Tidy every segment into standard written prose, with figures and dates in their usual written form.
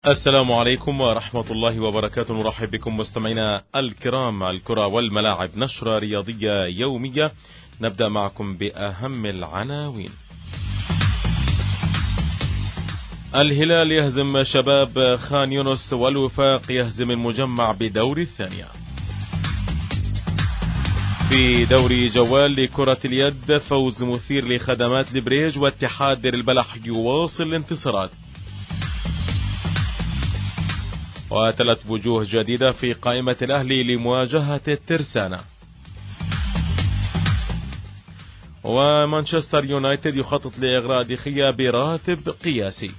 السلام عليكم ورحمة الله وبركاته. نرحب بكم مستمعينا الكرام. الكرة والملاعب، نشرة رياضية يومية. نبدأ معكم بأهم العناوين. الهلال يهزم شباب خان يونس، والوفاق يهزم المجمع بدور الثانية. في دوري جوال لكرة اليد، فوز مثير لخدمات البريج، واتحاد دير البلح يواصل الانتصارات. وثلاث وجوه جديدة في قائمة الأهلي لمواجهة الترسانة. ومانشستر يونايتد يخطط لإغراء دخية براتب قياسي.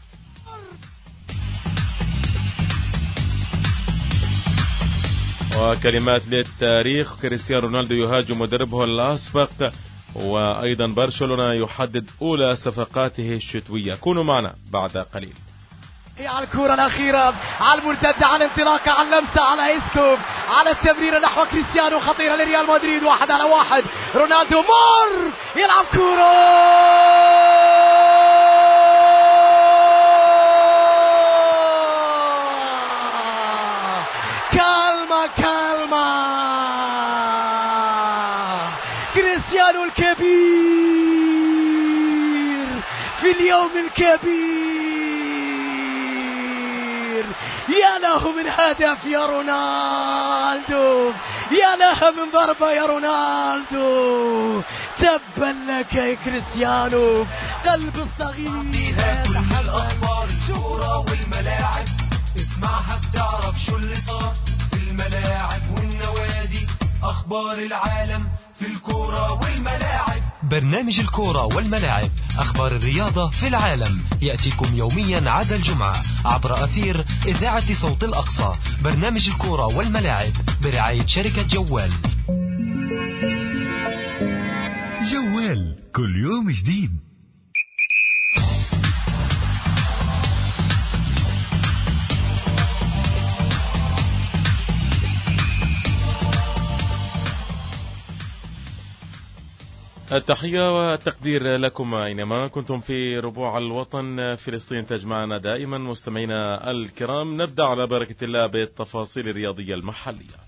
وكلمات للتاريخ، كريستيانو رونالدو يهاجم مدربه الأسبق. وأيضا برشلونة يحدد أولى صفقاته الشتوية. كونوا معنا بعد قليل. على الكرة الأخيرة، على المرتدة، على انطلاقة، على اللمسة، على إسكوب، على التمريرة نحو كريستيانو، خطيرة لريال مدريد، 1-1. رونالدو مر يلعب كرة كالما كريستيانو الكبير في اليوم الكبير. يا له من هدف يا رونالدو، يا لها من ضربة يا رونالدو. تبا لك يا كريستيانو، قلب الصغير. كل الأخبار الكورة والملاعب، اسمعها بتعرف شو اللي صار في الملاعب والنوادي. أخبار العالم في الكورة والملاعب. برنامج الكورة والملاعب، أخبار الرياضة في العالم، يأتيكم يوميا عدا الجمعة عبر أثير إذاعة صوت الأقصى. برنامج الكورة والملاعب برعاية شركة جوال. جوال، كل يوم جديد. التحية والتقدير لكم أينما كنتم في ربوع الوطن. فلسطين تجمعنا دائما. مستمعينا الكرام، نبدأ على بركة الله بالتفاصيل الرياضية المحلية.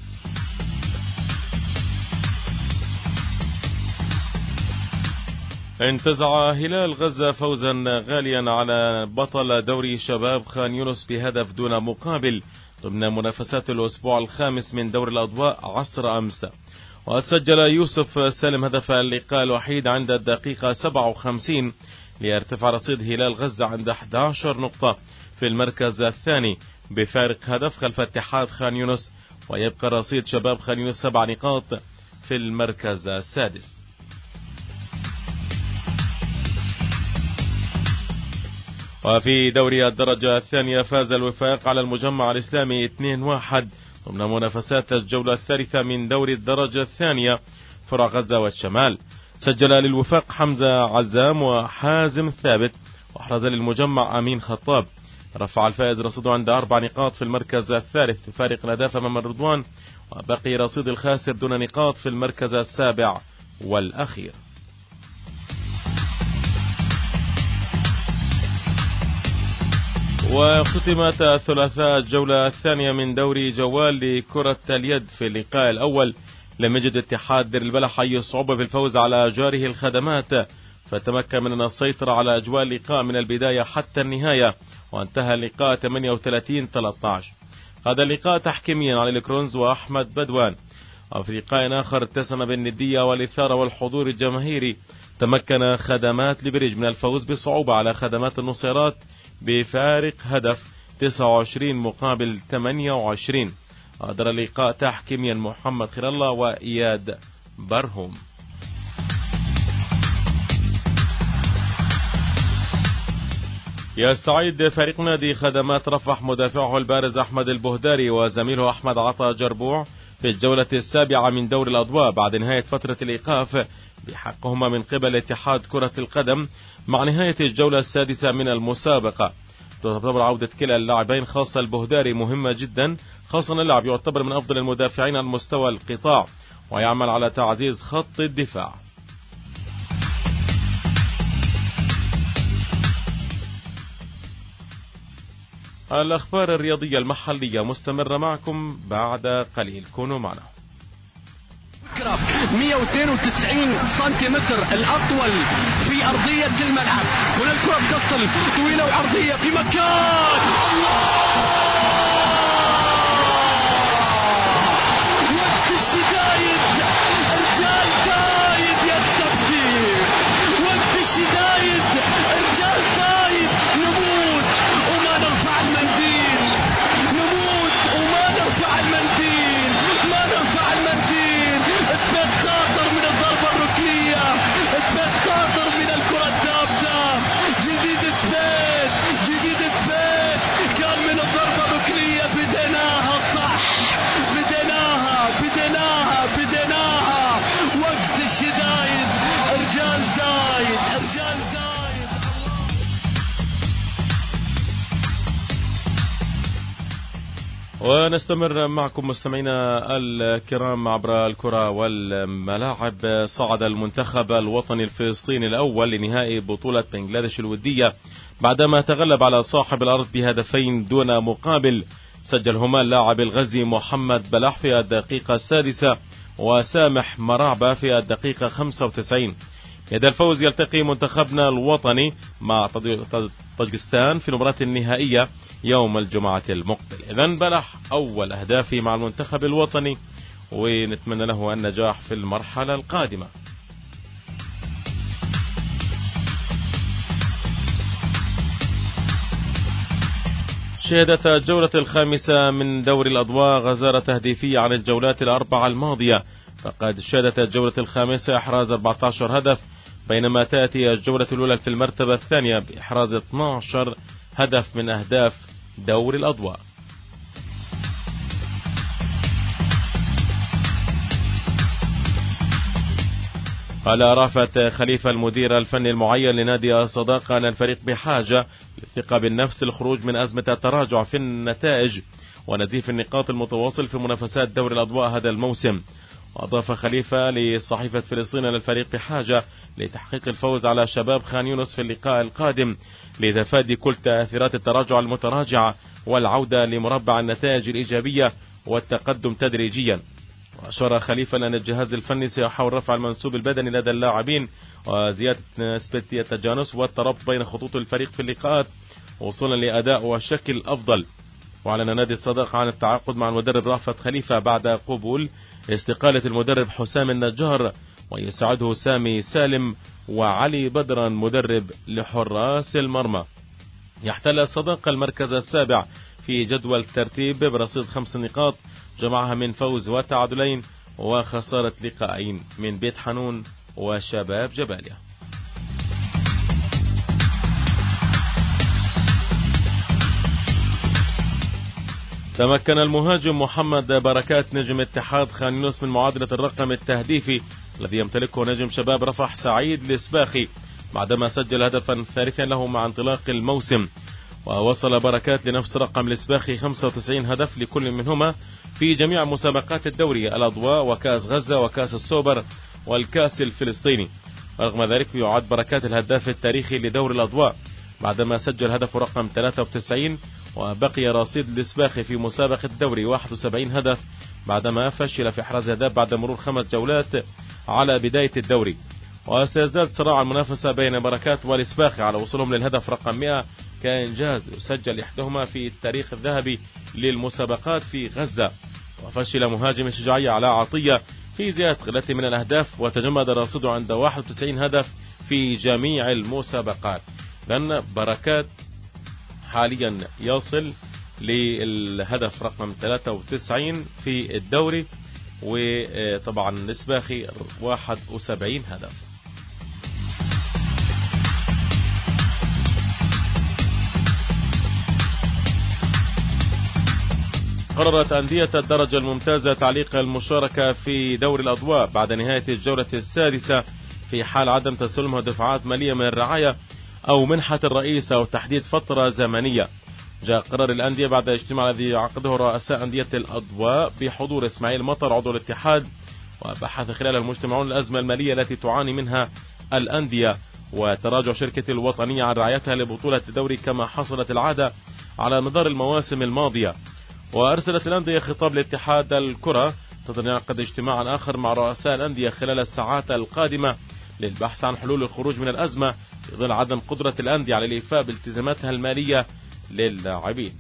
انتزع هلال غزة فوزا غاليا على بطل دوري شباب خان يونس بهدف دون مقابل ضمن منافسات الأسبوع الخامس من دور الأضواء عصر أمس. وسجل يوسف سالم هدف اللقاء الوحيد عند الدقيقة 57 ليرتفع رصيد هلال غزة عند 11 نقطة في المركز الثاني بفارق هدف خلف اتحاد خان يونس، ويبقى رصيد شباب خان يونس 7 نقاط في المركز السادس. وفي دوري الدرجة الثانية، فاز الوفاق على المجمع الإسلامي 2-1 ضمن منافسات الجولة الثالثة من دوري الدرجة الثانية فرع غزة والشمال. سجل للوفاق حمزة عزام وحازم ثابت، واحرز للمجمع أمين خطاب. رفع الفائز رصيده عند 4 نقاط في المركز الثالث فارق الأهداف أمام الرضوان، وبقي رصيد الخاسر دون نقاط في المركز السابع والأخير. وختمت الثلاثاء الجولة الثانية من دوري جوال لكرة اليد. في اللقاء الأول لم يجد اتحاد دير البلح أي صعوبة في الفوز على جاره الخدمات، فتمكن من السيطرة على أجواء اللقاء من البداية حتى النهاية، وانتهى اللقاء 38-13. هذا اللقاء تحكيميا على الكرونز وأحمد بدوان. وفي لقاء آخر اتسم بالندية والإثارة والحضور الجماهيري، تمكن خدمات لبريج من الفوز بصعوبة على خدمات النصيرات بفارق هدف 29 مقابل 28. أدار اللقاء تحكيميا محمد خير الله وإياد برهم. يستعيد فريق نادي خدمات رفح مدافعه البارز أحمد البهداري وزميله أحمد عطا جربوع في الجولة السابعة من دور الأضواء بعد نهاية فترة الإيقاف بحقهما من قبل اتحاد كرة القدم مع نهاية الجولة السادسة من المسابقة. تعتبر عودة كلا اللاعبين خاصة البهداري مهمة جدا، خاصة اللاعب يعتبر من أفضل المدافعين على مستوى القطاع ويعمل على تعزيز خط الدفاع. الأخبار الرياضية المحلية مستمرة معكم بعد قليل، كونوا معنا. 192 سنتيمتر الأطول في أرضية الملعب. هنا الكرة تصل طويلة وعرضية في مكان وقت الشدايد. رجال زايد يستبدي وقت الشدايد. رجال زايد نموت وما نرفع المنديل. نموت وما نرفع المنديل. ما نرفع المنديل. اثبات خاطر من الضربة الركنية. اثبات خاطر من الكرة الثابتة. جديد اثبات. جديد اثبات. كان من الضربة الركنية. بديناها صح. بديناها وقت الشدايد. رجال زايد. ونستمر معكم مستمعينا الكرام عبر الكرة والملاعب. صعد المنتخب الوطني الفلسطيني الأول لنهائي بطولة بنغلاديش الودية بعدما تغلب على صاحب الأرض بهدفين دون مقابل، سجلهما اللاعب الغزي محمد بلح في الدقيقة 6 وسامح مرعبة في الدقيقة 95. يد الفوز يلتقي منتخبنا الوطني مع طاجكستان في المباراة النهائية يوم الجمعة المقبل. إذن بلح أول أهدافه مع المنتخب الوطني، ونتمنى له النجاح في المرحلة القادمة. شهدت الجولة الخامسة من دوري الأضواء غزارة تهديفية عن الجولات الأربعة الماضية، فقد شهدت الجولة الخامسة إحراز 14 هدف، بينما تأتي الجولة الأولى في المرتبة الثانية بإحراز 12 هدف من أهداف دوري الأضواء. قال رافت خليفة المدير الفني المعين لنادي الصداقة أن الفريق بحاجة للثقة بالنفس للخروج من أزمة التراجع في النتائج ونزيف النقاط المتواصل في منافسات دوري الأضواء هذا الموسم. وأضاف خليفة لصحيفة فلسطين أن الفريق بحاجة لتحقيق الفوز على شباب خان يونس في اللقاء القادم لتفادي كل تأثيرات التراجع المتراجعة والعودة لمربع النتائج الإيجابية والتقدم تدريجيا. وأشار خليفة أن الجهاز الفني سيحاول رفع المنسوب البدني لدى اللاعبين وزيادة نسبة التجانس والترابط بين خطوط الفريق في اللقاءات وصولا لأداء وشكل أفضل. وأعلن نادي الصداقة عن التعاقد مع المدرب رافت خليفة بعد قبول استقالة المدرب حسام النجار، ويساعده سامي سالم وعلي بدرا مدرب لحراس المرمى. يحتل الصداقة المركز السابع في جدول الترتيب برصيد 5 نقاط جمعها من فوز وتعادلين وخسارة لقاءين من بيت حنون وشباب جباليا. تمكن المهاجم محمد بركات نجم اتحاد خان يونس من معادلة الرقم التهديفي الذي يمتلكه نجم شباب رفح سعيد الإسباخي بعدما سجل هدفا ثالثا له مع انطلاق الموسم. ووصل بركات لنفس رقم الإسباخي 95 هدف لكل منهما في جميع مسابقات الدوري الأضواء وكاس غزة وكاس السوبر والكاس الفلسطيني. رغم ذلك يعد بركات الهداف التاريخي لدوري الأضواء بعدما سجل هدف رقم 93، وبقي رصيد الإسباخي في مسابقة الدوري 71 هدف بعدما فشل في إحراز هدف بعد مرور 5 جولات على بداية الدوري. وسيزداد صراع المنافسة بين بركات والإسباخي على وصولهم للهدف رقم 100 كإنجاز يسجل إحداهما في التاريخ الذهبي للمسابقات في غزة. وفشل مهاجم الشجاعية علاء عطية في زيادة غلته من الأهداف وتجمد رصيده عند 91 هدف في جميع المسابقات. لأن بركات حاليا يصل للهدف رقم 93 في الدوري، وطبعا الإسباخي 71 هدف. قررت أندية الدرجة الممتازة تعليق المشاركة في دوري الأضواء بعد نهاية الجولة السادسة في حال عدم تسلمها دفعات مالية من الرعاية أو منحة الرئيس أو تحديد فترة زمنية. جاء قرار الأندية بعد اجتماع الذي عقده رؤساء أندية الأضواء بحضور إسماعيل مطر عضو الاتحاد، وبحث خلال المجتمعون الأزمة المالية التي تعاني منها الأندية وتراجع شركة الوطنية عن رعايتها لبطولة الدوري كما حصلت العادة على مدار المواسم الماضية. وأرسلت الأندية خطاب لاتحاد الكرة تنعقد اجتماعا آخر مع رؤساء الأندية خلال الساعات القادمة للبحث عن حلول الخروج من الأزمة في ظل عدم قدرة الأندية على الإيفاء بالتزاماتها المالية للاعبين.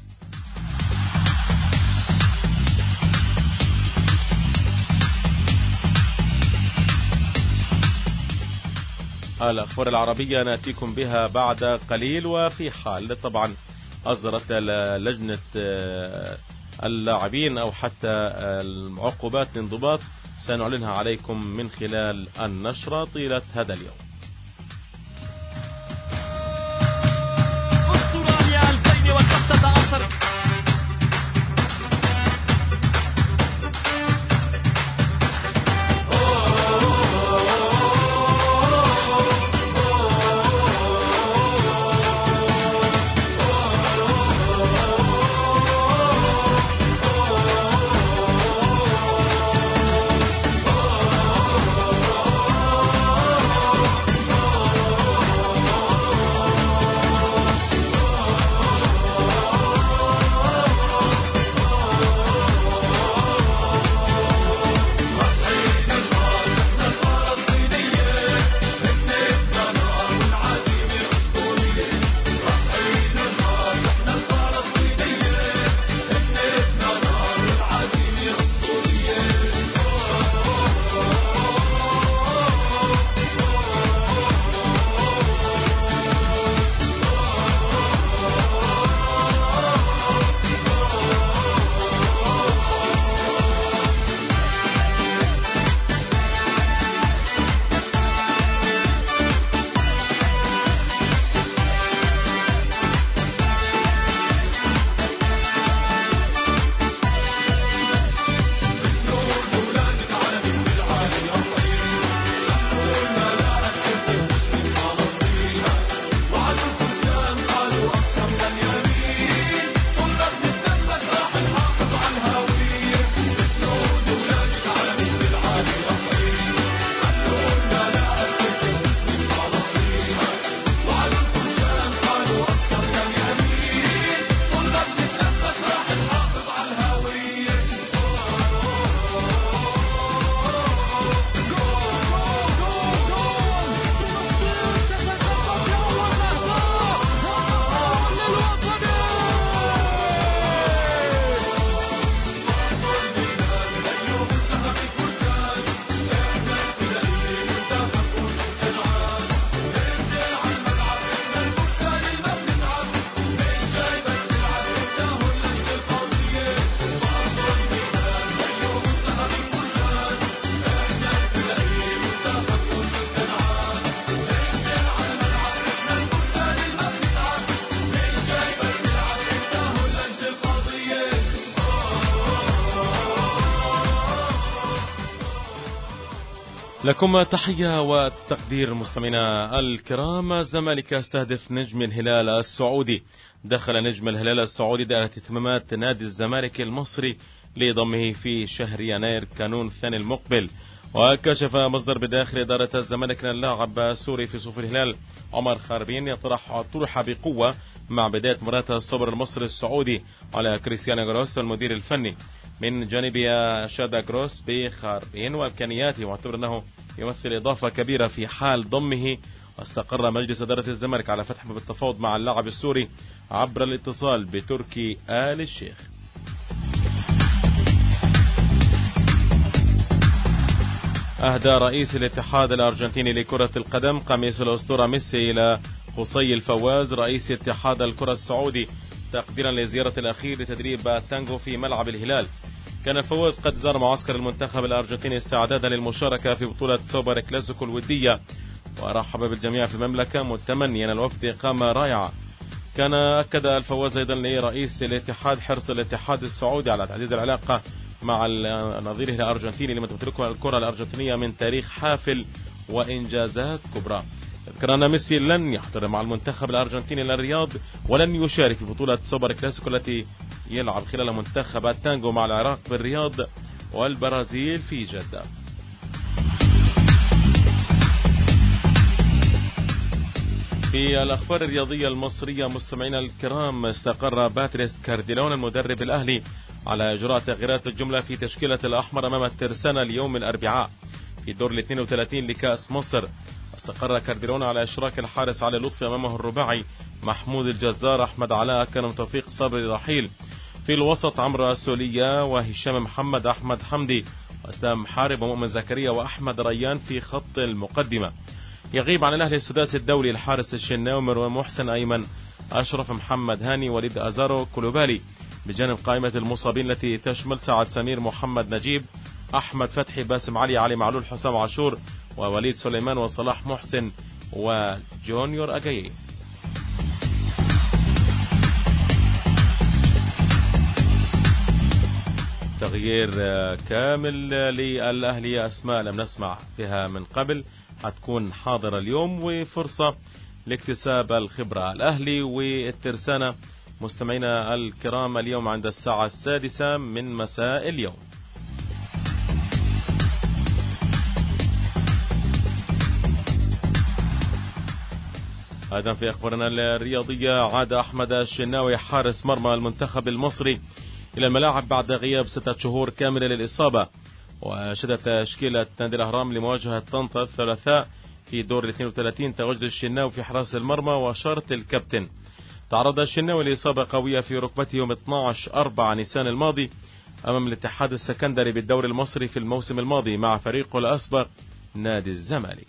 الأخبار العربية نأتيكم بها بعد قليل. وفي حال طبعا أصدرت لجنة اللاعبين أو حتى العقوبات الانضباط سنعلنها عليكم من خلال النشرة طيلة هذا اليوم. أستراليا 2015. لكم تحية وتقدير مستمعينا الكرام. الزمالك يستهدف نجم الهلال السعودي. دخل نجم الهلال السعودي دائرة اهتمامات نادي الزمالك المصري لضمه في شهر يناير كانون الثاني المقبل. وكشف مصدر بداخل إدارة الزمالك أن اللاعب السوري في صفوف الهلال عمر خاربين طرح بقوة مع بداية مباراة السوبر المصري السعودي على كريستيانو جروس المدير الفني. من جانب شادا جروس بخاربين وإمكانياته، واعتبر أنه يمثل إضافة كبيرة في حال ضمه. واستقر مجلس إدارة الزمالك على فتح باب التفاوض مع اللاعب السوري عبر الاتصال بتركي آل الشيخ. أهدى رئيس الاتحاد الأرجنتيني لكرة القدم قميص الأسطورة ميسي إلى قصي الفواز رئيس اتحاد الكرة السعودي تقديرا لزيارة الأخير لتدريب تانغو في ملعب الهلال. كان الفواز قد زار معسكر المنتخب الأرجنتيني استعدادا للمشاركة في بطولة سوبر كلاسيكو الودية، ورحب بالجميع في المملكة متمنيا الوفد إقامة رائعة. كان أكد الفواز أيضا لرئيس الاتحاد حرص الاتحاد السعودي على تعزيز العلاقة مع نظيره الأرجنتيني لما تمتلكه الكرة الأرجنتينية من تاريخ حافل وإنجازات كبرى. ذكر أن ميسي لن يحضر مع المنتخب الأرجنتيني إلى الرياض ولن يشارك في بطولة سوبر كلاسيكو التي يلعب خلال منتخب التانغو مع العراق بالرياض والبرازيل في جدة. في الأخبار الرياضية المصرية مستمعينا الكرام، استقر باتريس كارديلون المدرب الأهلي على إجراء تغييرات الجملة في تشكيلة الأحمر أمام الترسانة اليوم الأربعاء في الدور 32 لكأس مصر. استقر كارديلون على إشراك الحارس علي لطفي أمامه الرباعي محمود الجزار، أحمد علاء، كرم توفيق، صبري رحيل. في الوسط عمرو السولية وهشام محمد، أحمد حمدي وأسلام حارب ومؤمن زكريا وأحمد ريان في خط المقدمة. يغيب عن الأهلي السداسي الدولي الحارس الشناوي، مروان محسن، أيمن أشرف، محمد هاني، وليد أزارو، كولوبالي، بجانب قائمة المصابين التي تشمل سعد سمير، محمد نجيب، أحمد فتحي، باسم علي، علي معلول، حسام عاشور، ووليد سليمان، وصلاح محسن، وجونيور أجايي. تغيير كامل للأهلي، أسماء لم نسمع فيها من قبل هتكون حاضرة اليوم، وفرصة لاكتساب الخبرة. الأهلي والترسانة مستمعينا الكرام اليوم عند الساعة 6 من مساء اليوم. أيضا في أخبارنا الرياضية، عاد أحمد الشناوي حارس مرمى المنتخب المصري إلى الملاعب بعد غياب 6 شهور كاملة للإصابة، وشهدت تشكيلة نادي الأهرام لمواجهة طنطا الثلاثاء في دور 32 تواجد الشناوي في حراس المرمى وشرط الكابتن. تعرض الشناوي لإصابة قوية في ركبته يوم 12/4 نيسان الماضي أمام الاتحاد السكندري بالدوري المصري في الموسم الماضي مع فريقه الأسبق نادي الزمالك.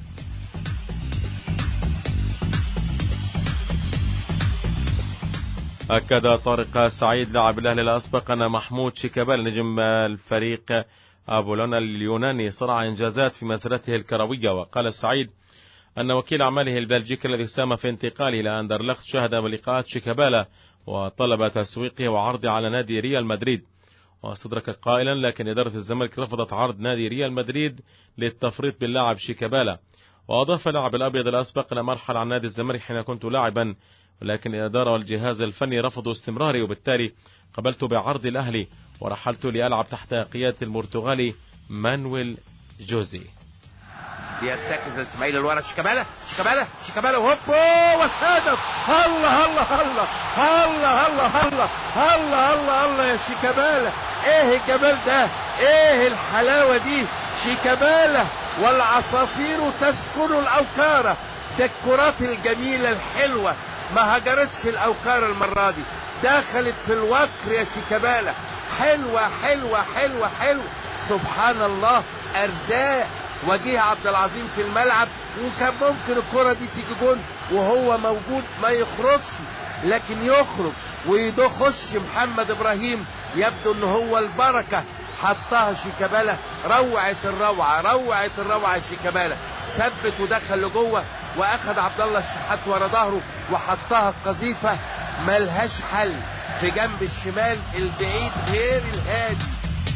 أكد طارق سعيد لاعب الأهلي الأسبق أن محمود شيكابالا نجم الفريق أبولونا اليوناني صنع إنجازات في مسيرته الكروية. وقال سعيد أن وكيل أعماله البلجيكي الذي ساهم في انتقاله إلى أندرلخت شاهد لقاءات شيكابالا وطلب تسويقه وعرضه على نادي ريال مدريد، واستدرك قائلا لكن إدارة الزمالك رفضت عرض نادي ريال مدريد للتفريط باللاعب شيكابالا. وأضاف اللاعب الأبيض الأسبق أن مرحل عن نادي الزمالك حين كنت لاعبا، ولكن الإدارة والجهاز الفني رفضوا استمراري، وبالتالي قبلت بعرض الأهلي ورحلت لألعب تحت قيادة البرتغالي مانويل جوزي. بيرتكز الاسماعيلي لورا، شيكابالا شيكابالا شيكابالا وهوبا والهدف. الله الله الله الله الله الله الله الله الله يا شيكابالا، ايه الجمال ده، ايه الحلاوة دي، شيكابالا والعصافير تسكن الأوكار. ده الكرات الجميلة الحلوة ما هجرتش الأوكار المرة دي، دخلت في الوكر يا شيكابالا، حلوة حلوة حلوة حلوة. سبحان الله، أرزاق. وجيه عبد العظيم في الملعب، وكان ممكن الكرة دي تيجي جون وهو موجود ما يخرجش، لكن يخرج ويخش محمد إبراهيم. يبدو ان هو البركة حطها شيكابالا. روعة الروعة روعة الروعة شيكابالا، ثبت ودخل لجوه واخد عبد الله الشحات ورا ظهره وحطها قذيفة ملهاش حل في جنب الشمال البعيد غير الهادي.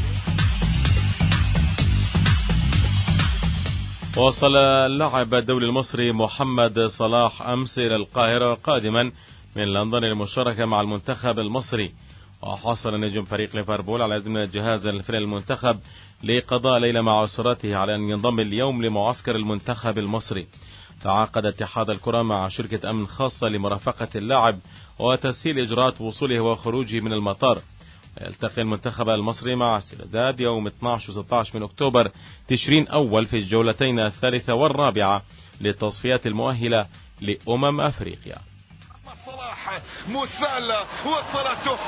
وصل اللاعب الدولي المصري محمد صلاح أمس إلى القاهرة قادما من لندن للمشاركة مع المنتخب المصري. وحصل نجم فريق ليفربول على إذن الجهاز الفني للمنتخب لقضاء ليلة مع أسرته على أن ينضم اليوم لمعسكر المنتخب المصري. تعاقد اتحاد الكرة مع شركة أمن خاصة لمرافقة اللاعب وتسهيل إجراءات وصوله وخروجه من المطار. يلتقي المنتخب المصري مع سيلداد يوم 12 و16 من أكتوبر تشرين أول في الجولتين الثالثة والرابعة للتصفيات المؤهلة لأمم أفريقيا. صلاح مسلة وصلته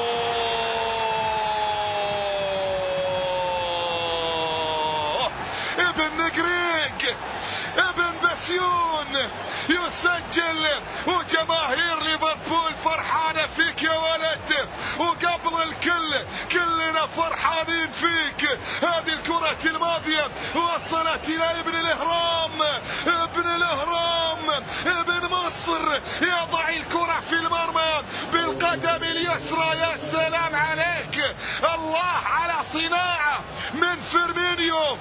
ابن نقريق ابن بسيون يسجل، وجماهير ليفربول فرحانة فيك يا ولد، وقبل الكل كلنا فرحانين فيك. هذه الكرة الماضية وصلت إلى ابن الإهرام، ابن الإهرام ابن مصر يضع الكرة في المرمى بالقدم اليسرى. يا سلام عليك، الله على صناعة من فيرمينيو.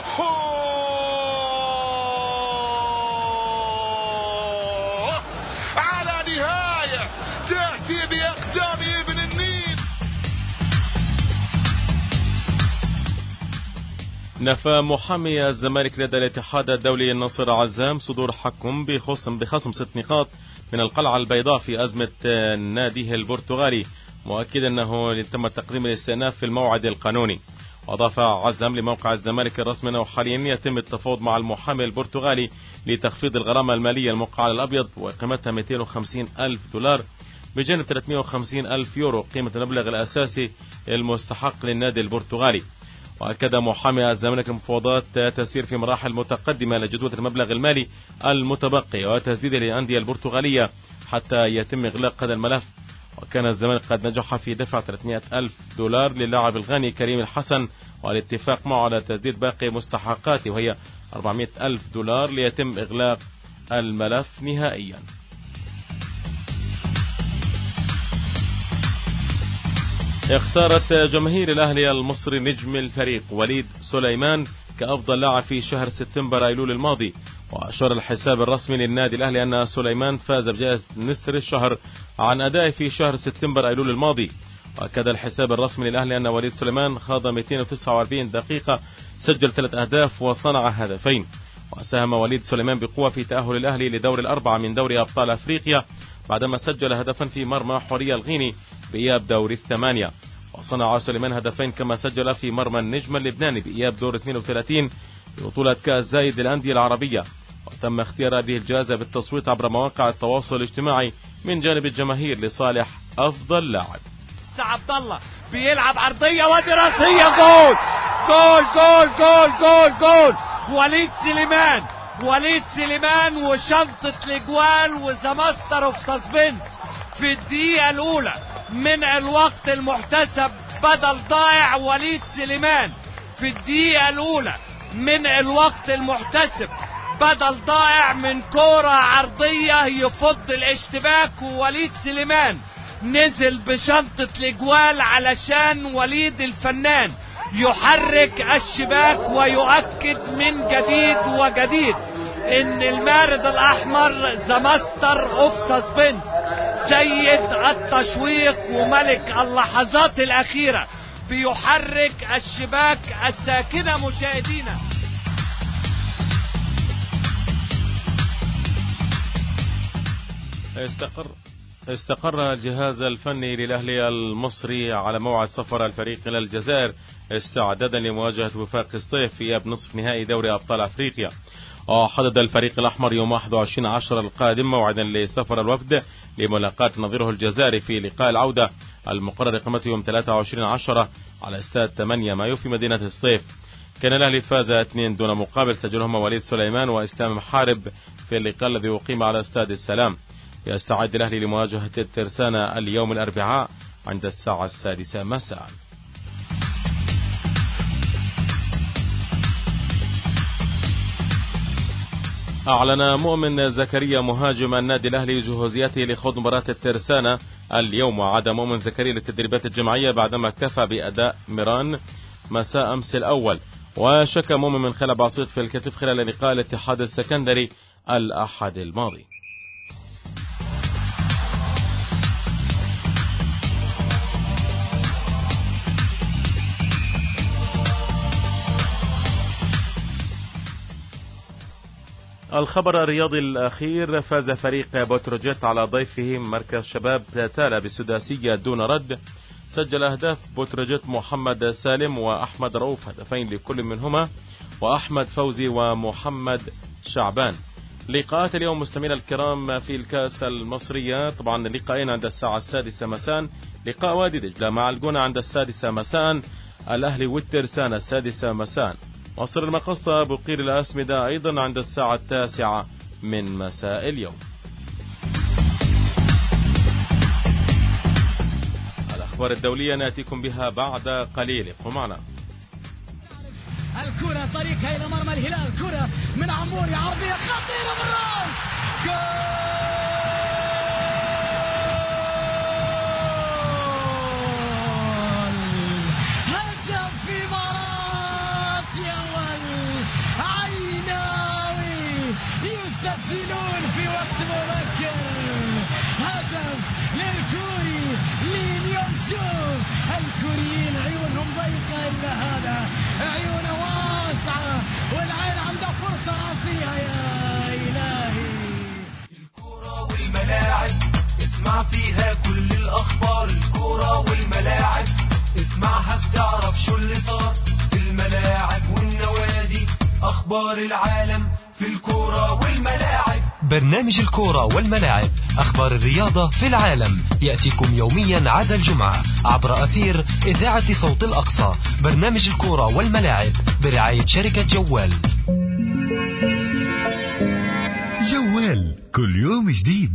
على نهاية تأتي بأقدام ابن النيل. نفى محامي الزمالك لدى الاتحاد الدولي الناصر عزام صدور حكم بخصم 6 نقاط من القلعة البيضاء في أزمة ناديه البرتغالي، مؤكدا أنه تم تقديم الاستئناف في الموعد القانوني. وأضاف عزام لموقع الزمالك الرسمي أنه حاليا يتم التفاوض مع المحامي البرتغالي لتخفيض الغرامة المالية الموقعة على الأبيض وقيمتها $250,000 بجانب 350,000 يورو قيمة المبلغ الأساسي المستحق للنادي البرتغالي. وأكد محامي الزمالك المفاوضات تسير في مراحل متقدمة لجدوى المبلغ المالي المتبقي وتسديده للأندية البرتغالية حتى يتم إغلاق هذا الملف. وكان الزمالك قد نجح في دفع $300,000 للاعب الغاني كريم الحسن والاتفاق معه على تسديد باقي مستحقاته وهي $400,000 ليتم إغلاق الملف نهائيا. اختارت جماهير الأهلي المصري نجم الفريق وليد سليمان كأفضل لاعب في شهر سبتمبر أيلول الماضي. وأشار الحساب الرسمي للنادي الأهلي أن سليمان فاز بجائزة نسر الشهر عن أدائه في شهر سبتمبر أيلول الماضي. وأكد الحساب الرسمي للأهلي أن وليد سليمان خاض 249 دقيقة، سجل 3 أهداف وصنع هدفين. وساهم وليد سليمان بقوة في تأهل الأهلي لدور الأربعة من دوري أبطال أفريقيا بعدما سجل هدفا في مرمى حورية الغيني بإياب دور الثمانية. وصنع سليمان هدفين كما سجل في مرمى النجم اللبناني بإياب دور 32 ببطولة كأس زايد للأندية العربية. وتم اختيار هذه الجائزة بالتصويت عبر مواقع التواصل الاجتماعي من جانب الجماهير لصالح أفضل لاعب. عبد الله بيلعب عرضية ودراسية، جول جول جول جول جول جول وليد سليمان وشنطة الجوال وذا ماستر اوف سسبنس في الدقيقة الأولى من الوقت المحتسب بدل ضائع. وليد سليمان في الدقيقة الأولى من الوقت المحتسب بدل ضائع من كرة عرضية يفض الاشتباك، ووليد سليمان نزل بشنطة الجوال علشان وليد الفنان يحرك الشباك ويؤكد من جديد وجديد ان المارد الاحمر ذا ماستر اوف سسبنس، سيد التشويق وملك اللحظات الاخيرة، بيحرك الشباك الساكنة. مشاهدينا، استقر الجهاز الفني للأهلي المصري على موعد سفر الفريق إلى الجزائر استعدادا لمواجهة وفاق سطيف في إياب نصف نهائي دوري أبطال أفريقيا. وحدد الفريق الأحمر يوم 21/10 القادم موعدا لسفر الوفد لملاقاة نظيره الجزائري في لقاء العودة المقرر إقامته يوم 23/10 على استاد 8 مايو في مدينة سطيف. كان الأهلي فاز 2 دون مقابل سجلهما وليد سليمان وإسلام محارب في اللقاء الذي أقيم على استاد السلام. يستعد الأهلي لمواجهة الترسانة اليوم الأربعاء عند الساعة 6 مساء. أعلن مؤمن زكريا مهاجم النادي الأهلي جهوزيته لخوض مباراة الترسانة اليوم. وعاد مؤمن زكريا للتدريبات الجماعية بعدما اكتفى بأداء ميران مساء أمس الأول. وشكى مؤمن من خلع بسيط في الكتف خلال لقاء الاتحاد السكندري الأحد الماضي. الخبر الرياضي الأخير: فاز فريق بتروجيت على ضيفه مركز شباب تالا بالسداسية دون رد. سجل أهداف بتروجيت محمد سالم وأحمد رؤوف هدفين لكل منهما، وأحمد فوزي ومحمد شعبان. لقاءات اليوم مستمعينا الكرام في الكأس المصرية، طبعا لقاءين عند الساعة 6 مساء، لقاء وادي دجلة مع الجونة عند 6 مساء، الأهلي والترسانة 6 مساء، مصر المقصة بقير الأسمدة أيضا عند الساعة 9 من مساء اليوم. الأخبار الدولية نأتيكم بها بعد قليل، ابقوا معنا. الكرة طريقها إلى مرمى الهلال، كرة من عموري عرضية خطيرة بالراس، جول! هدف في إمارات يول، عيناوي يسجلون في وقت مبكر، هدف للكوري لين يونجو. الكوريين عيونهم ضيقة إلا هذا، عيونه أخبار العالم في الكورة والملاعب. برنامج الكورة والملاعب، أخبار الرياضة في العالم، يأتيكم يوميا عدا الجمعة عبر أثير إذاعة صوت الأقصى. برنامج الكورة والملاعب برعاية شركة جوال. جوال كل يوم جديد.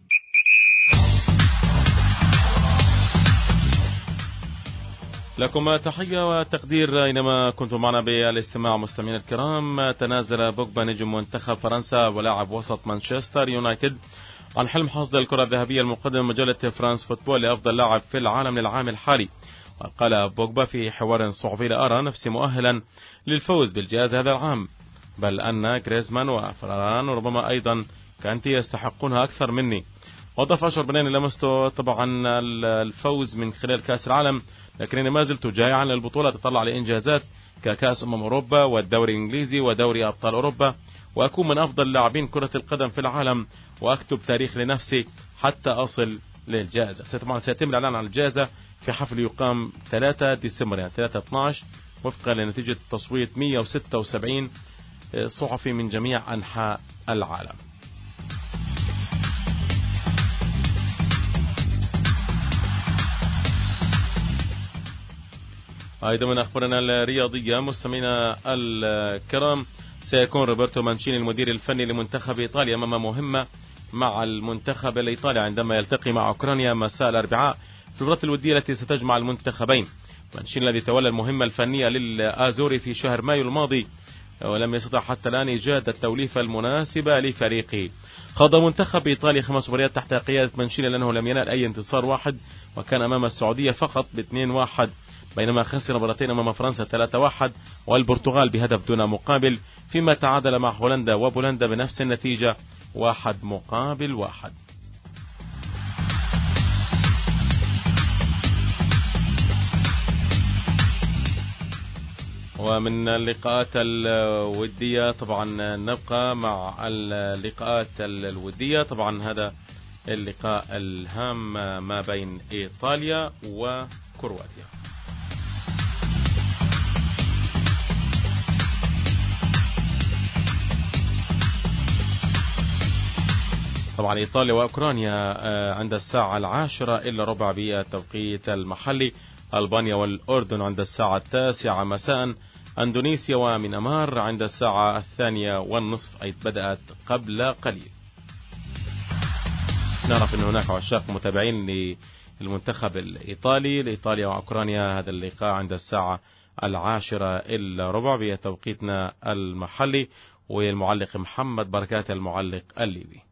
لكم تحية وتقدير أينما كنتم معنا بالاستماع مستمعينا الكرام. تنازل بوجبا نجم منتخب فرنسا ولاعب وسط مانشستر يونايتد عن حلم حصد الكرة الذهبية المقدمة من مجلة فرانس فوتبول لأفضل لاعب في العالم للعام الحالي. وقال بوجبا في حوار صحفي: لا أرى نفسي مؤهلا للفوز بالجائزة هذا العام، بل أن غريزمان وفران وربما أيضا كانتي يستحقونها أكثر مني. وضف: أشعر بأنني لمست طبعا الفوز من خلال كأس العالم، لكنني ما زلت جائعا للبطولة، أتطلع لإنجازات ككأس أوروبا والدوري الإنجليزي ودوري أبطال أوروبا، وأكون من أفضل لاعبين كرة القدم في العالم، وأكتب تاريخ لنفسي حتى أصل للجائزة. طبعا سيتم الإعلان عن الجائزة في حفل يقام 3 ديسمبر يعني 3/12 وفقا لنتيجة تصويت 176 صحفي من جميع أنحاء العالم. أيضا من أخبارنا الرياضية مستمعينا الكرام، سيكون روبرتو مانشيني المدير الفني لمنتخب إيطاليا أمام مهمة مع المنتخب الإيطالي عندما يلتقي مع أوكرانيا مساء الأربعاء في المباراة الودية التي ستجمع المنتخبين. مانشيني الذي تولى المهمة الفنية للآزوري في شهر مايو الماضي ولم يستطع حتى الآن إيجاد التوليفة المناسبة لفريقه. خاض منتخب إيطاليا 5 مباريات تحت قيادة مانشيني لأنه لم ينال أي انتصار واحد، وكان أمام السعودية فقط ب2-1، بينما خسر مباراتين أمام فرنسا 3-1 والبرتغال بهدف دون مقابل، فيما تعادل مع هولندا وبولندا بنفس النتيجة 1-1. ومن اللقاءات الودية طبعا نبقى مع اللقاءات الودية. طبعا هذا اللقاء الهام ما بين إيطاليا وكرواتيا. طبعا إيطاليا وأوكرانيا عند الساعة 10:15 بالتوقيت المحلي. ألبانيا والأردن عند الساعة 9 مساء. أندونيسيا وميانمار عند الساعة 2:30 أي بدأت قبل قليل. نعرف أن هناك عشاق متابعين للمنتخب الإيطالي لإيطاليا وأوكرانيا. هذا اللقاء عند الساعة 10:15 بتوقيتنا المحلي، والمعلق محمد بركات المعلق الليبي.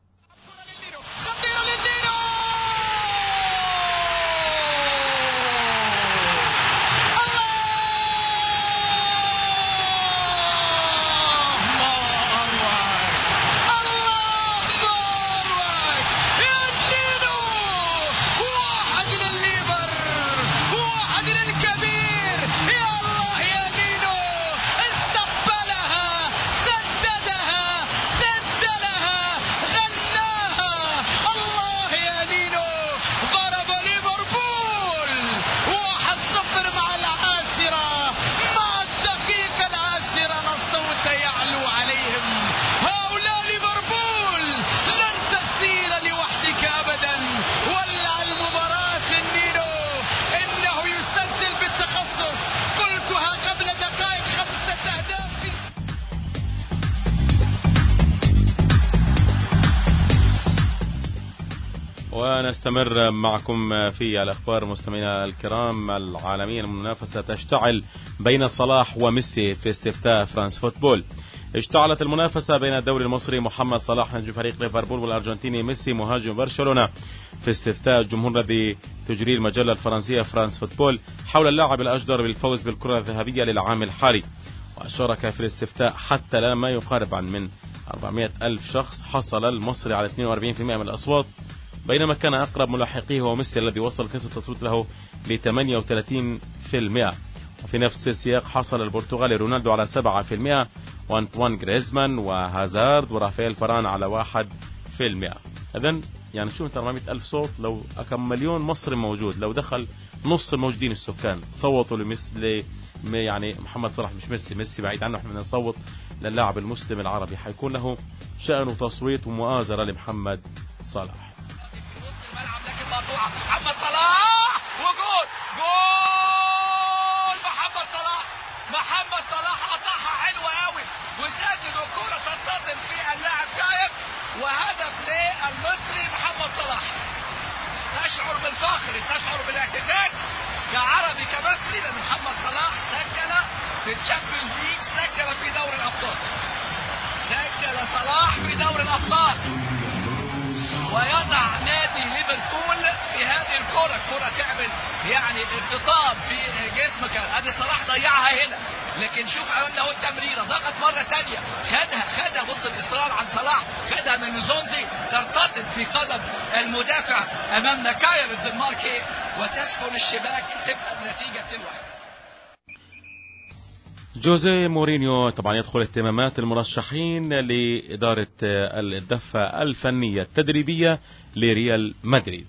ونستمر معكم في الأخبار مستمعينا الكرام العالمية. المنافسة تشتعل بين صلاح وميسي في استفتاء فرانس فوتبول. اشتعلت المنافسة بين الدوري المصري محمد صلاح نجم فريق ليفربول والأرجنتيني ميسي مهاجم برشلونة في استفتاء الجمهور الذي تجريه المجلة الفرنسية فرانس فوتبول حول اللاعب الأجدر بالفوز بالكرة الذهبية للعام الحالي. وشارك في الاستفتاء حتى الآن ما يقارب من 400,000 شخص. حصل المصري على 42% من الأصوات، بينما كان أقرب ملاحقيه هو ميسي الذي وصل نسبة التصويت له ل 38%. وفي نفس السياق حصل البرتغالي رونالدو على 7%، وأنطوان غريزمان وهازارد ورافائيل فران على 1%. إذن يعني شو 400,000 صوت، لو كم مليون مصري موجود، لو دخل نص الموجودين السكان صوتوا لميسي يعني محمد صلاح مش ميسي بعيد عنه، احنا بدنا نصوت للاعب المسلم العربي، حيكون له شأن تصويت ومؤازرة لمحمد صلاح. محمد صلاح وجول، جول محمد صلاح قطعها حلوة قوي وسدد والكرة تنتظم في اللاعب جايب، وهدف للمصري محمد صلاح. تشعر بالفخر، تشعر بالاعتزاز كعربي كمصري، لأن محمد صلاح سجل في الشامبيونز ليج، سجل في دوري الأبطال، سجل صلاح في دوري الأبطال، ويضع نادي ليفربول في هذه الكرة تعمل يعني ارتطام في جسمك. ادي صلاح ضيعها هنا، لكن شوف امامنا اهو التمريره، ضغط مره ثانيه، خدها بص الاصرار عن صلاح، خدها من لوزونزي، ترتطم في قدم المدافع امامنا كاير الدنماركي وتسكن الشباك، تبقى النتيجه 2-1. جوزيه مورينيو طبعا يدخل اهتمامات المرشحين لإدارة الدفة الفنية التدريبية لريال مدريد.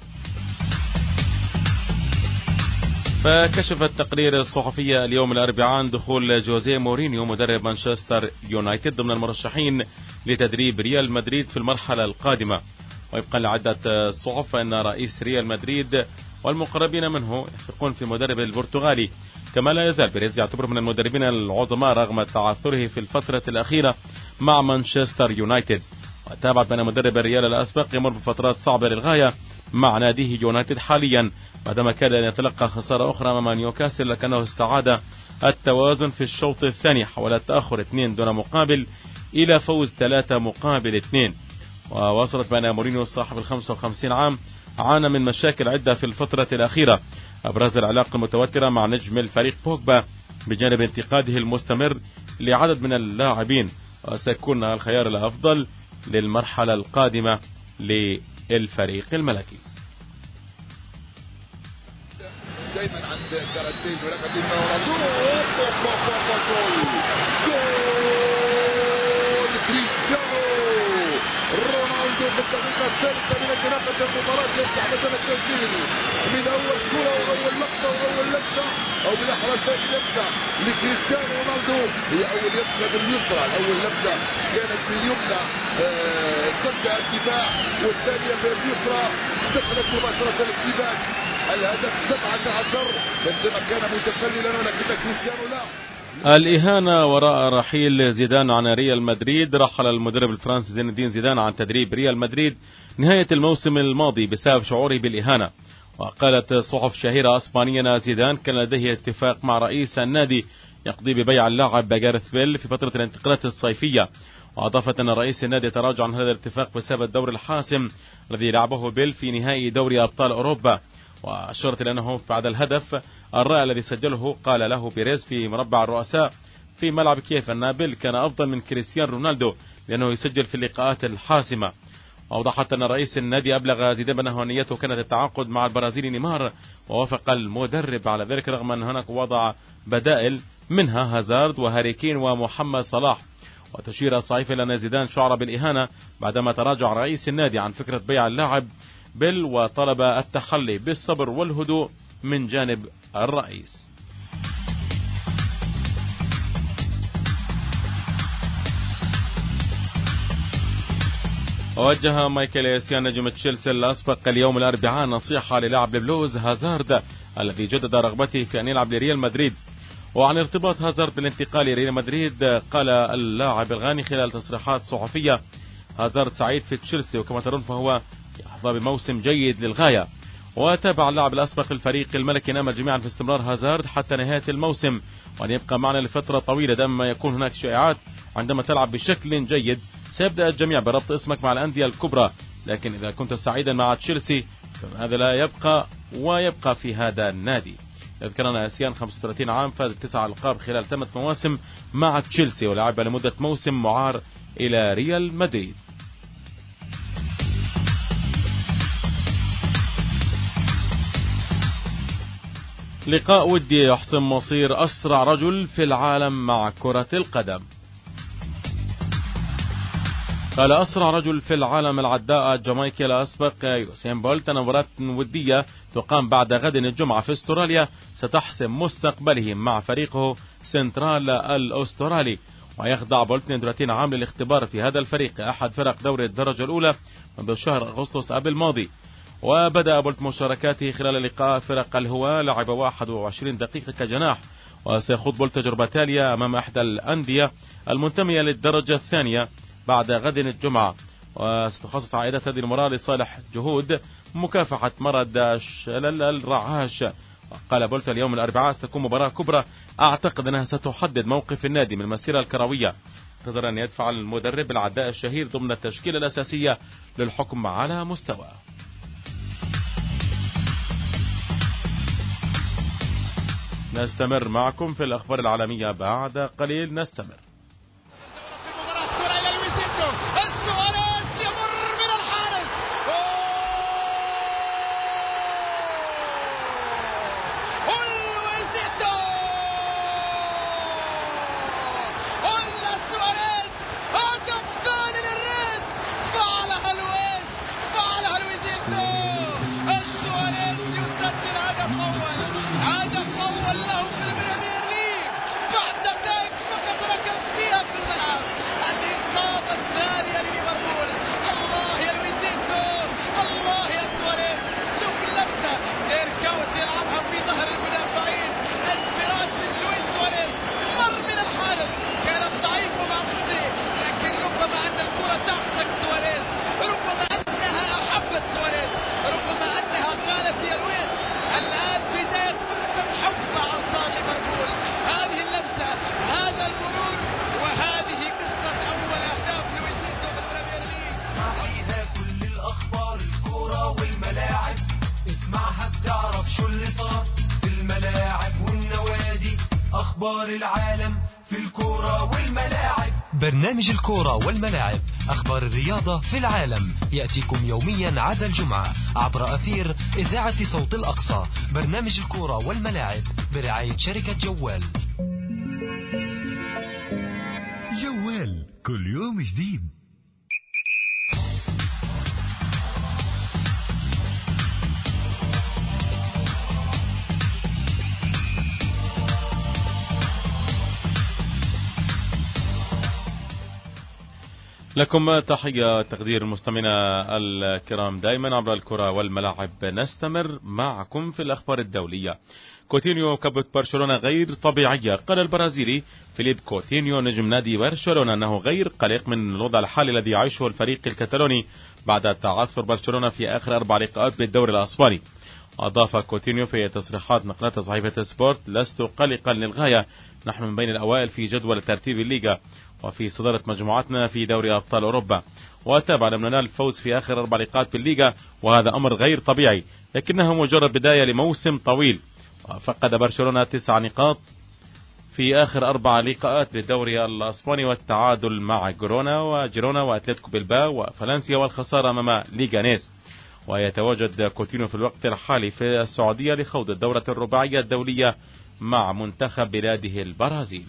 فكشف التقرير الصحفي اليوم الأربعاء عن دخول جوزيه مورينيو مدرب مانشستر يونايتد ضمن المرشحين لتدريب ريال مدريد في المرحلة القادمة. ويبقى لعدة صحف أن رئيس ريال مدريد والمقربين منه يثقون في المدرب البرتغالي، كما لا يزال بيريز يعتبر من المدربين العظماء رغم تعثره في الفترة الأخيرة مع مانشستر يونايتد. وتابع بأن مدرب الريال الأسبق يمر بفترات صعبة للغاية مع ناديه يونايتد حاليا بعدما كاد أن يتلقى خسارة أخرى أمام نيوكاسل، لكنه استعاد التوازن في الشوط الثاني حول التأخر 2 دون مقابل إلى فوز 3-2. ووصلت بأن مورينيو صاحب 55 عام عانى من مشاكل عدة في الفترة الأخيرة، أبرز العلاقة المتوترة مع نجم الفريق بوجبا بجانب انتقاده المستمر لعدد من اللاعبين، وسيكون الخيار الأفضل للمرحلة القادمة للفريق الملكي. دايما عند كاراتين ولكن رونالدو في الدقيقة الثالثة من انطلاقة المباراة يفتح مجال التسجيل من أول كرة وأول لقطة وأول لمسة أو بالأحرى ثاني لمسة لكريستيانو رونالدو، هي أول لمسة باليسرى، الأول لمسة كانت باليمنى صدها الدفاع، والثانية باليسرى دخلت مباشرة الشباك. الهدف 17 بنزيما كان متسللا ولكن كريستيانو لا. الإهانة وراء رحيل زيدان عن ريال مدريد. رحل المدرب الفرنسي زين الدين زيدان عن تدريب ريال مدريد نهاية الموسم الماضي بسبب شعوره بالإهانة. وقالت صحف شهيرة أسبانية أن زيدان كان لديه اتفاق مع رئيس النادي يقضي ببيع اللاعب جارث بيل في فترة الانتقالات الصيفية. وأضافت أن رئيس النادي تراجع عن هذا الاتفاق بسبب الدور الحاسم الذي لعبه بيل في نهائي دوري أبطال أوروبا. وأشرت إلى أنه بعد الهدف الرائع الذي سجله قال له بيريز في مربع الرؤساء في ملعب كييف أن بيل كان أفضل من كريستيانو رونالدو لأنه يسجل في اللقاءات الحاسمة. وأوضحت أن رئيس النادي أبلغ زيدان بأنه نيته كانت التعاقد مع البرازيلي نيمار، ووافق المدرب على ذلك رغم أن هناك وضع بدائل منها هازارد وهاري كين ومحمد صلاح. وتشير الصحيفة إلى أن زيدان شعر بالإهانة بعدما تراجع رئيس النادي عن فكرة بيع اللاعب بيل، وطلب التحلي بالصبر والهدوء من جانب الرئيس. وجه مايكل إيسيان نجم تشيلسي الأسبق اليوم الأربعاء نصيحة للاعب البلوز هازارد الذي جدد رغبته في أن يلعب لريال مدريد. وعن ارتباط هازارد بالانتقال لريال مدريد قال اللاعب الغاني خلال تصريحات صحفية: هازارد سعيد في تشيلسي وكما ترون فهو يحظى بموسم جيد للغاية. وتابع اللاعب الأسبق الفريق الملكي نامل جميعا في استمرار هازارد حتى نهاية الموسم وأن يبقى معنا لفترة طويلة دام يكون هناك شائعات. عندما تلعب بشكل جيد سيبدأ الجميع بربط اسمك مع الأندية الكبرى، لكن إذا كنت سعيدا مع تشيلسي فهذا لا يبقى ويبقى في هذا النادي. يذكرنا إيسيان 35 عام، فاز ب9 ألقاب خلال 8 مواسم مع تشيلسي ولعب لمدة موسم معار إلى ريال مدريد. لقاء ودي يحسم مصير أسرع رجل في العالم مع كرة القدم. قال أسرع رجل في العالم العداء الجامايكي الأسبق يوسين بولت أن مباراة ودية تقام بعد غد الجمعة في استراليا ستحسم مستقبله مع فريقه سنترال الأسترالي. ويخضع بول 32 عام للاختبار في هذا الفريق أحد فرق دوري الدرجة الأولى منذ شهر أغسطس الماضي. وبدأ بولت مشاركاته خلال لقاء فرق الهواة، لعب 21 دقيقة كجناح، وسيخوض بولت تجربة تالية أمام إحدى الأندية المنتمية للدرجة الثانية بعد غد الجمعة، وستخصص عائدة هذه المباراة لصالح جهود مكافحة مرض شلل الرعاش. قال بولت اليوم الأربعاء ستكون مباراة كبرى، أعتقد أنها ستحدد موقف النادي من المسيرة الكروية. انتظر أن يدفع المدرب العداء الشهير ضمن التشكيلة الأساسية للحكم على مستوى. نستمر معكم في الأخبار العالمية بعد قليل. نستمر. العالم في الكرة والملاعب. برنامج الكرة والملاعب، أخبار الرياضة في العالم، يأتيكم يوميا عدا الجمعة عبر أثير إذاعة صوت الأقصى. برنامج الكرة والملاعب برعاية شركة جوال. جوال كل يوم جديد. لكم تحية تقدير المستمعين الكرام دائما عبر الكرة والملاعب. نستمر معكم في الأخبار الدولية. كوتينيو كبوة برشلونة غير طبيعية. قال البرازيلي فيليب كوتينيو نجم نادي برشلونة أنه غير قلق من الوضع الحالي الذي يعيشه الفريق الكتالوني بعد تعثر برشلونة في آخر 4 لقاءات بالدوري الأسباني. أضاف كوتينيو في تصريحات نقلتها صحيفة سبورت: لست قلقا للغاية، نحن من بين الأوائل في جدول ترتيب الليغا وفي صدارة مجموعتنا في دوري أبطال أوروبا، وتابع لم ننال الفوز في آخر 4 لقاءات بالليغا وهذا أمر غير طبيعي، لكنها مجرد بداية لموسم طويل. فقد برشلونة 9 نقاط في آخر 4 لقاءات بالدوري الأسباني، والتعادل مع جيرونا وأتلتيكو بلباو وفالنسيا والخسارة أمام ليغانيز. ويتواجد كوتينيو في الوقت الحالي في السعودية لخوض الدورة الرباعية الدولية مع منتخب بلاده البرازيل.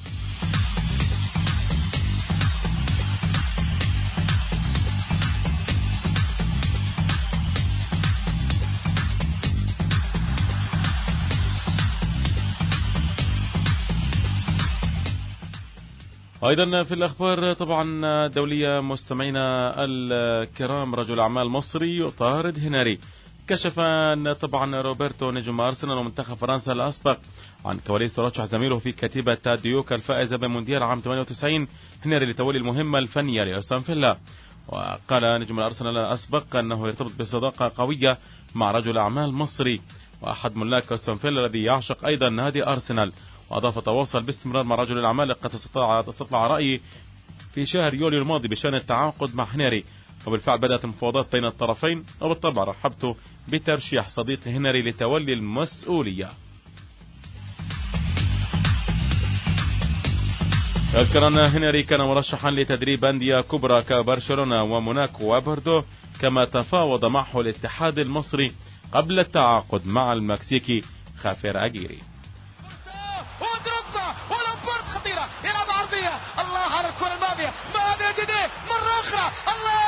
أيضا في الأخبار طبعا دولية مستمعينا الكرام، رجل أعمال مصري يطارد هنري. كشف أن طبعا روبرتو نجم أرسنال ومنتخب فرنسا الأسبق عن كواليس ترشح زميله في كتيبة تاديوكا الفائزة بمونديال عام 98 هنري لتولي المهمة الفنية لأستون فيلا. وقال نجم الأرسنال الأسبق أنه يرتبط بصداقة قوية مع رجل أعمال مصري وأحد ملاك أستون فيلا الذي يعشق أيضا نادي أرسنال. وأضاف: تواصل باستمرار مع رجل الأعمال، قد استطلع رأيي في شهر يوليو الماضي بشأن التعاقد مع هنري، وبالفعل بدأت المفاوضات بين الطرفين، وبالطبع رحبت بترشيح صديق هنري لتولي المسؤولية. يذكر أن هنري كان مرشحا لتدريب أندية كبرى كبرشلونة وموناكو وبوردو، كما تفاوض معه الاتحاد المصري قبل التعاقد مع المكسيكي خافير أجيري. الله على الكرة الماضية، ما ديدي مرة أخرى، الله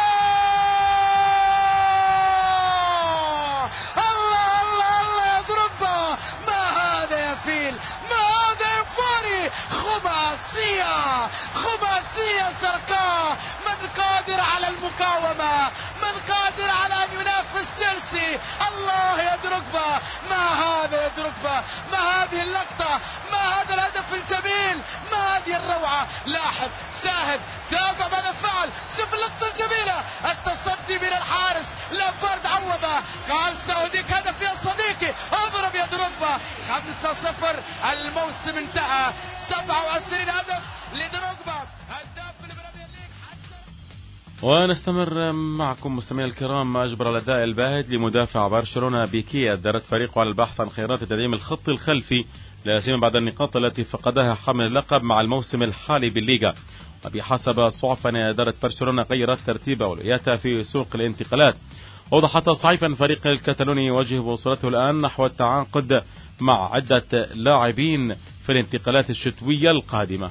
الله الله الله يا دروجبا، ما هذا يا فيل، ما هذا يا فاري، خماسية كاكا، من قادر على المقاومة، من قادر على أن ينافس تشيلسي. الله يا دروجبا، ما هذا يا دروجبا، ما هذه اللقطة، ما هذا الهدف الجميل، ما هذه الروعة. لاحظ، شاهد، تابع ماذا فعل. شوف اللقطة الجميلة، التصدي من الحارس، لامبارد عوضة، قال سأهديك هدف يا صديقي، اضرب يا دروجبا. 5-0 الموسم انتهى، 27 هدف لدروجبا هداف البريمير ليج. ونستمر معكم مستمعينا الكرام. ما أجبر الأداء الباهت لمدافع برشلونة بيكي أدارت فريقه على البحث عن خيارات تدعيم الخط الخلفي لا سيما بعد النقاط التي فقدها حامل اللقب مع الموسم الحالي بالليغا. وبحسب الصحف أن إدارة برشلونة غيرت ترتيب أولوياتها في سوق الانتقالات. وضحت صحيفة أن فريق الكتالوني يواجه بوصلته الآن نحو التعاقد مع عدة لاعبين في الانتقالات الشتوية القادمة.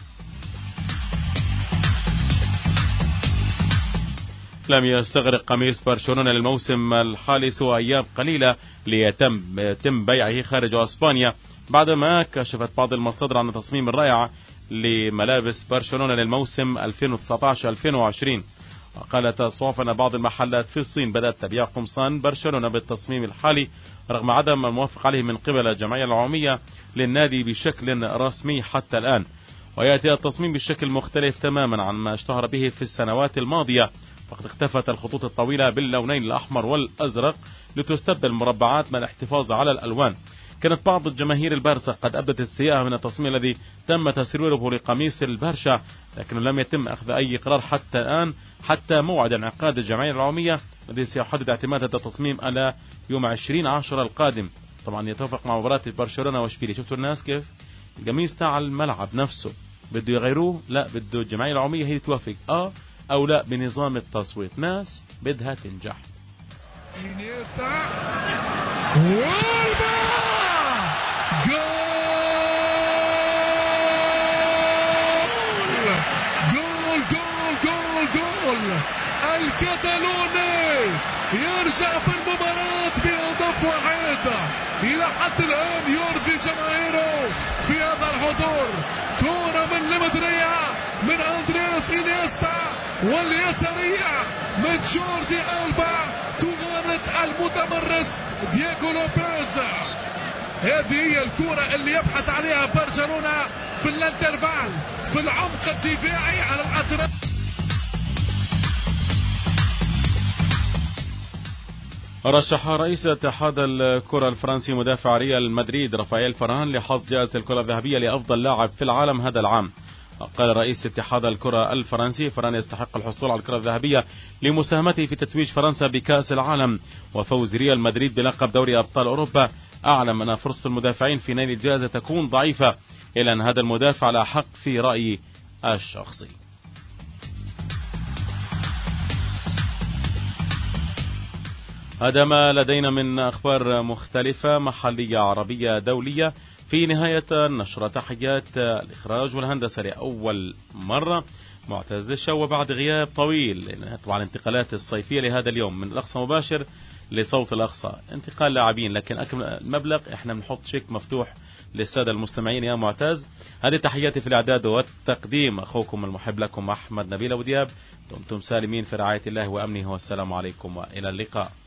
لم يستغرق قميص برشلونة للموسم الحالي سوى أيام قليلة ليتم بيعه خارج أسبانيا، بعدما كشفت بعض المصادر عن التصميم الرائع لملابس برشلونة للموسم 2019-2020. وقالت الصحف أن بعض المحلات في الصين بدأت تبيع قمصان برشلونة بالتصميم الحالي رغم عدم الموافقة عليه من قبل الجمعية العمومية للنادي بشكل رسمي حتى الآن. ويأتي التصميم بشكل مختلف تماما عن ما اشتهر به في السنوات الماضية، فقد اختفت الخطوط الطويلة باللونين الأحمر والأزرق لتستبدل المربعات مع الاحتفاظ على الألوان. كانت بعض الجماهير البارسة قد أبدت استياءها من التصميم الذي تم تسريبه لقميص البرشا، لكنه لم يتم أخذ أي قرار حتى الآن، حتى موعد انعقاد الجمعية العمومية الذي سيحدد اعتماد هذا التصميم على يوم 20/10 القادم. طبعا يتوافق مع مباراة برشلونة واشبيلية. شفتوا الناس كيف القميص تاع الملعب نفسه بده يغيروه؟ لا، بده الجمعية العمومية هي توافق أو لا بنظام التصويت. ناس بدها تنجح. جول الكتالوني يرجع في المباراة بهدف واحد. إلى حد الآن يرضي جماهيره في هذا الحضور. كرة من لمدريا من أندرياس إنيستا، واليسارية من جوردي ألبا تغالط المتمرس دييغو لوبيز. هذه هي الكرة اللي يبحث عليها برشلونة في الانترفال، في العمق الدفاعي على الأطراف. رشح رئيس اتحاد الكرة الفرنسي مدافع ريال مدريد رافائيل فاران لحصد جائزة الكرة الذهبية لأفضل لاعب في العالم هذا العام. قال رئيس اتحاد الكرة الفرنسي فاران يستحق الحصول على الكرة الذهبية لمساهمته في تتويج فرنسا بكأس العالم وفوز ريال مدريد بلقب دوري أبطال أوروبا. أعلم أن فرصة المدافعين في نيل الجائزة تكون ضعيفة، إلا أن هذا المدافع لا حق في رأيي الشخصي. هذا ما لدينا من أخبار مختلفة محلية عربية دولية. في نهاية النشرة تحيات الإخراج والهندسة لأول مرة معتز الشو، وبعد غياب طويل طبعا الانتقالات الصيفية لهذا اليوم من الأقصى مباشر لصوت الأقصى، انتقال لاعبين، لكن أكمل المبلغ احنا بنحط شيك مفتوح للسادة المستمعين يا معتز. هذه تحياتي في الإعداد والتقديم، أخوكم المحب لكم أحمد نبيل أبو دياب. دمتم سالمين في رعاية الله وأمنه، والسلام عليكم وإلى اللقاء.